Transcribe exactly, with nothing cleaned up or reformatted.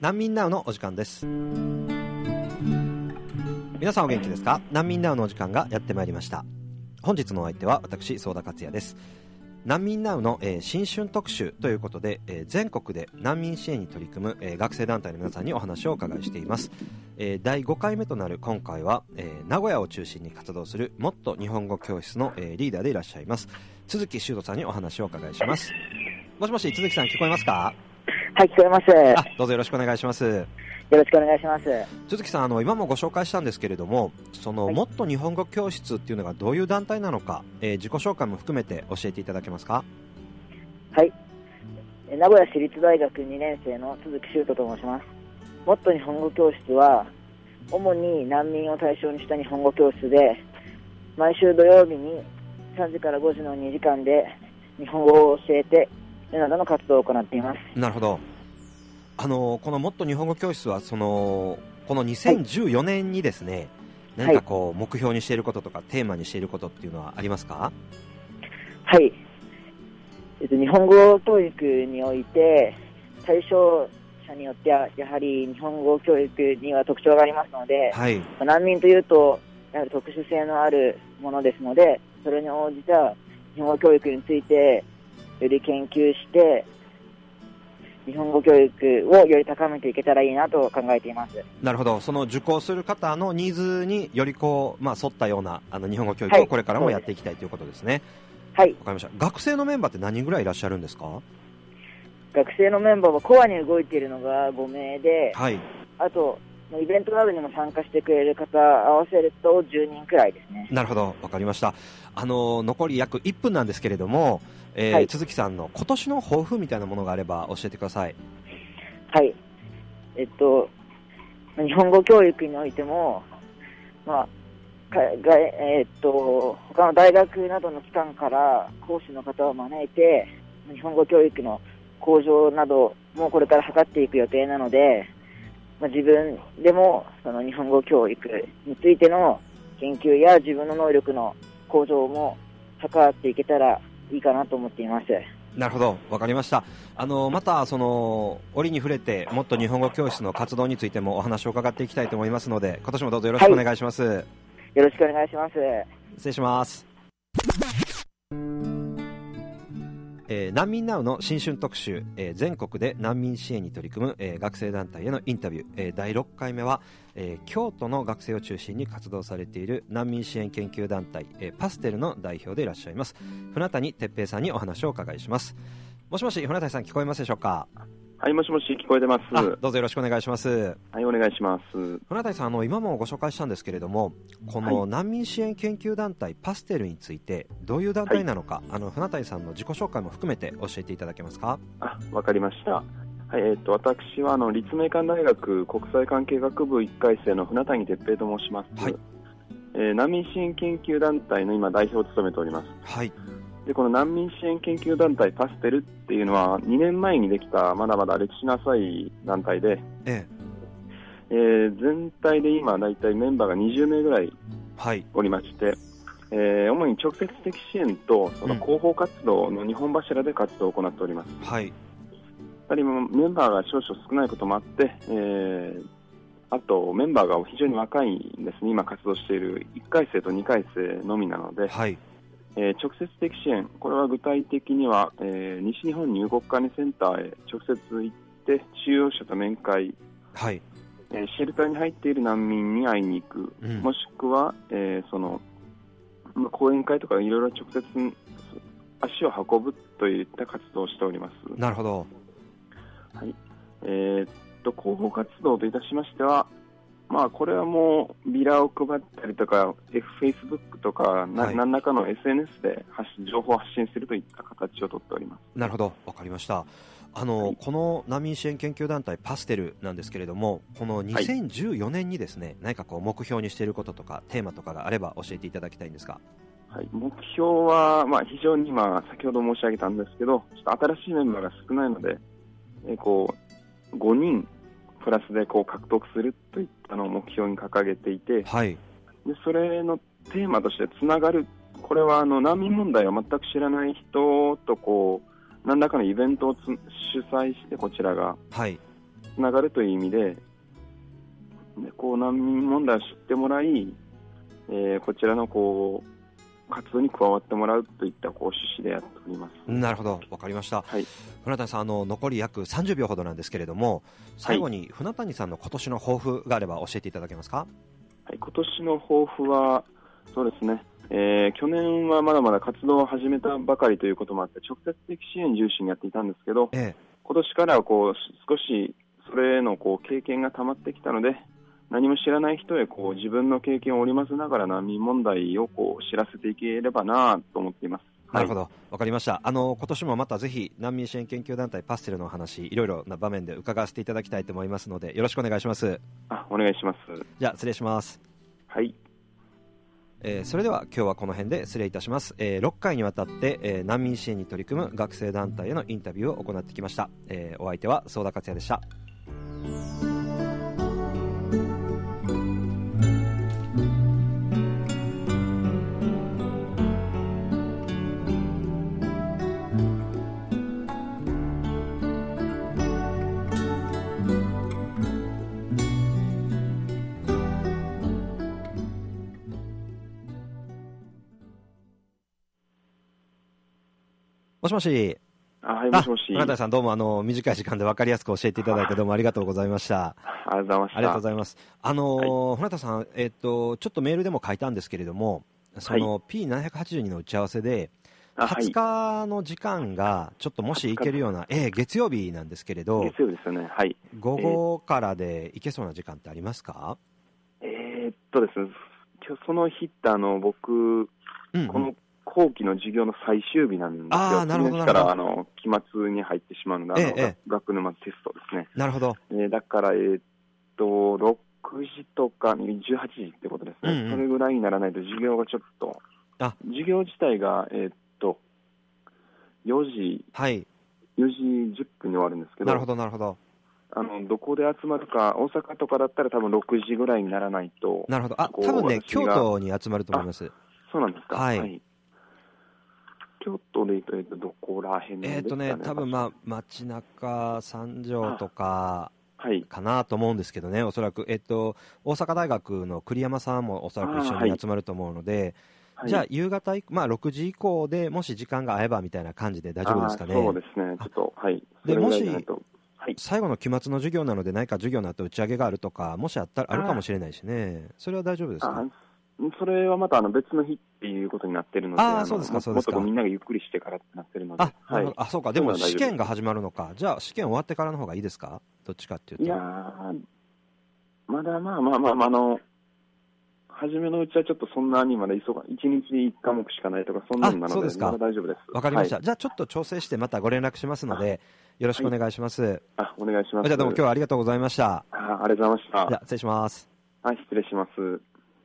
難民ナウのお時間です。皆さんお元気ですか？難民ナウのお時間がやってまいりました。本日のお相手は私、相田克也です。難民ナウの、えー、新春特集ということで、えー、全国で難民支援に取り組む、えー、学生団体の皆さんにお話をお伺いしています。えー、だいごかいめとなる今回は、えー、名古屋を中心に活動するもっと日本語教室の、えー、リーダーでいらっしゃいます都築修斗さんにお話をお伺いします。もしもし、都築さん聞こえますか？ はい、聞こえます。 あ、どうぞよろしくお願いします。 よろしくお願いします。 都築さん、あの今もご紹介したんですけれども、その、はい、もっと日本語教室っていうのがどういう団体なのか、えー、自己紹介も含めて教えていただけますか？ はい、名古屋市立大学にねん生の都築修斗と申します。もっと日本語教室は主に難民を対象にした日本語教室で、毎週土曜日にさんじからごじのにじかんで日本語を教えてなどの活動を行っています。 なるほど。あのこのもっと日本語教室はそのこのにせんじゅうよねんにですね、はい、何かこう目標にしていることとかテーマにしていることっていうのはありますか？ はい、えっと、日本語教育において対象者によってはやはり日本語教育には特徴がありますので、はい、難民というとやはり特殊性のあるものですので、それに応じた日本語教育についてより研究して日本語教育をより高めていけたらいいなと考えています。 なるほど。その受講する方のニーズによりこう、まあ、沿ったようなあの日本語教育をこれからもやっていきたいということですね。はい、わかりました。学生のメンバーって何人ぐらいいらっしゃるんですか？ 学生のメンバーはコアに動いているのがごめいで、はい、あとイベントなどにも参加してくれる方合わせるとじゅうにんくらいですね。 なるほど、わかりました。あの残り約いっぷんなんですけれども、えーはい、都築さんの今年の抱負みたいなものがあれば教えてください。 はい、えっと日本語教育においても、まあがえー、っと他の大学などの機関から講師の方を招いて日本語教育の向上などもこれから図っていく予定なので、まあ、自分でもその日本語教育についての研究や自分の能力の向上も図っていけたらいいかなと思っています。 なるほど、わかりました。あのまたその折に触れてもっと日本語教室の活動についてもお話を伺っていきたいと思いますので、今年もどうぞよろしくお願いします。はい、 よろしくお願いします。 失礼します。えー、難民ナウの新春特集、えー、全国で難民支援に取り組む、えー、学生団体へのインタビュー、えー、だいろっかいめは、えー、京都の学生を中心に活動されている難民支援研究団体、えー、パステルの代表でいらっしゃいます船谷哲平さんにお話をお伺いします。もしもし、船谷さん聞こえますでしょうか？ はい、もしもし、聞こえてます。 どうぞよろしくお願いします。 はい、お願いします。 船谷さん、あの今もご紹介したんですけれども、この難民支援研究団体パステルについてどういう団体なのか、はい、あの船谷さんの自己紹介も含めて教えていただけますか？ あ、わかりました。はい、えー、と私はあの立命館大学国際関係学部いっかい生の船谷哲平と申します。はい、えー、難民支援研究団体の今代表を務めております。はい。でこの難民支援研究団体パステルっていうのはにねんまえにできたまだまだ歴史の浅い団体で、えええー、全体で今だいたいメンバーがにじゅうめいぐらいおりまして、はい、えー、主に直接的支援とその広報活動のにほん柱で活動を行っております。うん、はい、やはりメンバーが少々少ないこともあって、えー、あとメンバーが非常に若いんですね。今活動しているいっかい生とにかい生のみなので、はい、えー、直接的支援、これは具体的には、えー、西日本入国管理センターへ直接行って収容者と面会、はい、えー、シェルターに入っている難民に会いに行く、うん、もしくは、えー、その講演会とかいろいろ直接足を運ぶといった活動をしております。 なるほど。 はい、えー、っと広報活動といたしましては、まあ、これはもうビラを配ったりとか Facebook とかな、はい、何らかの エスエヌエス で発信情報を発信するといった形をとっております。 なるほど、わかりました。あの、はい、この難民支援研究団体パステルなんですけれども、このにせんじゅうよねんにですね、はい、何かこう目標にしていることとかテーマとかがあれば教えていただきたいんですが。 はい、目標は、まあ、非常に今先ほど申し上げたんですけど、ちょっと新しいメンバーが少ないので、えー、こうごにんプラスでこう獲得するといったのを目標に掲げていて、はい、でそれのテーマとしてつながる、これはあの難民問題を全く知らない人とこう何らかのイベントを主催してこちらが、はい、 つながるという意味で、でこう難民問題を知ってもらい、えー、こちらのこう活動に加わってもらうといったこう趣旨でやっております。 なるほど、わかりました。はい、船谷さん、あの残り約さんじゅうびょうほどなんですけれども、最後に船谷さんの今年の抱負があれば教えていただけますか？ はい、今年の抱負はそうですね、えー、去年はまだまだ活動を始めたばかりということもあって直接的支援重視にやっていたんですけど、ええ、今年からはこう少しそれへのこう経験がたまってきたので、何も知らない人へこう自分の経験を織り交ぜながら難民問題をこう知らせていければなと思っています。 なるほど、わかりました。あの今年もまたぜひ難民支援研究団体パステルのお話、いろいろな場面で伺わせていただきたいと思いますので、よろしくお願いします。 あ、お願いします。 じゃあ失礼します。 はい、 えー、それでは今日はこの辺で失礼いたします。えー、ろっかいにわたって、えー、難民支援に取り組む学生団体へのインタビューを行ってきました。えー、お相手は相田克也でした。もしもし。 あ、はい、もしもし。 船谷さん、どうもあの短い時間で分かりやすく教えていただいてどうもありがとうございました。 ありがとうございました。 ありがとうございます。あのーはい、船谷さん、えっとちょっとメールでも書いたんですけれども、その ピーななひゃくはちじゅうに の打ち合わせで、はい、はつかの時間がちょっともし行けるような、えー、月曜日なんですけれど、 月曜日ですよね。はい。 午後からで行けそうな時間ってありますか？ えー、っとですね、今日その日ってあの僕、うんうん、この後期の授業の最終日なんですよ。 あ、なるほど、 次の日からあの期末に入ってしまうので、あの、ええ、学沼テストですね。 なるほど。 えー、だから、えー、っとろくじとかじゅうはちじってことですね、うんうん、それぐらいにならないと授業がちょっと、あ、授業自体が、えー、っとよじ、はい、よじじゅっぷんに終わるんですけど、 なるほどなるほど。 あのどこで集まるか、大阪とかだったら多分ろくじぐらいにならないと。 なるほど。あ、多分ね、京都に集まると思います。 そうなんですか。 はい、はい、 京都で言うとどこら辺ですかね。 えっとね、多分まあ街中三条とかかなと思うんですけどね、おそらく、えっと、大阪大学の栗山さんもおそらく一緒に集まると思うので、はい、じゃあ夕方、まあ、ろくじ以降でもし時間が合えばみたいな感じで大丈夫ですかね。 そうですね、ちょっと、はい、 でもし、はい、最後の期末の授業なので何か授業の後打ち上げがあるとかもしあったらあるかもしれないしね、それは大丈夫ですか？ それはまたあの別の日っていうことになっているので、 ああ、そうですか、そうですか。 もっとみんながゆっくりしてからってなってるので、 あ、はい、あ、そうか、でも試験が始まるのか、じゃあ試験終わってからの方がいいですか？どっちかっていうと。 いやー、まだまあまあまあ、まあ、あの、初めのうちはちょっとそんなにまだ急が、いちにちいちかもくしかないとか、そんなのなので、そうですか、まだ大丈夫です。 わかりました、はい。じゃあちょっと調整してまたご連絡しますので、よろしくお願いします。はい、 あ、お願いします。 じゃあどうも今日はありがとうございました。 あ、ありがとうございました。 じゃあ失礼します。 はい、失礼します。